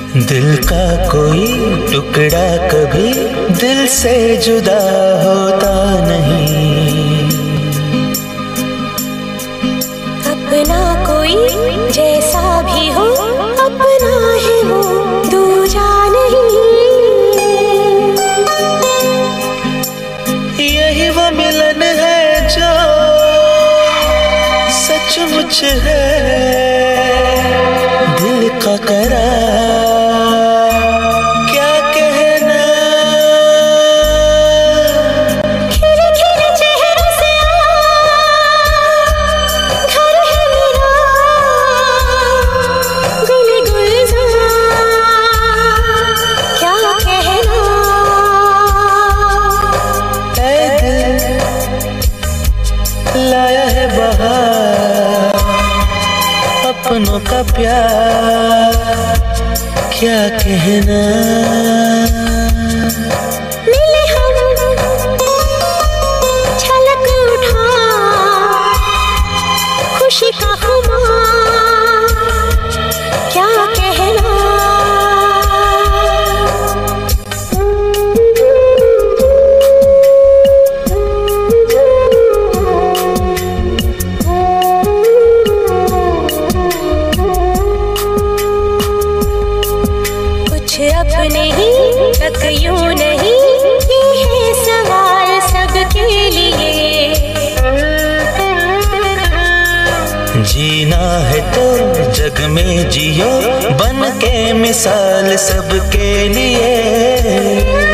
दिल का कोई टुकड़ा कभी दिल से जुदा होता नहीं। अपना कोई जैसा भी हो, अपना है वो दूजा नहीं। यही वो मिलन है जो सचमुच है, दिल का करार क्या कहना। खिले खिले चेहरों से घर है मेरा, गुल गुलजार क्या कहना। ऐ दिल लाया है बहार, अपनों का प्यार क्या कहना। मिले हम छलक उठा खुशी का खुमार क्या कहना। अपने ही तक यूं नहीं, ये है सवाल सबके लिए। जीना है तो जग में जियो, बन के मिसाल सबके लिए।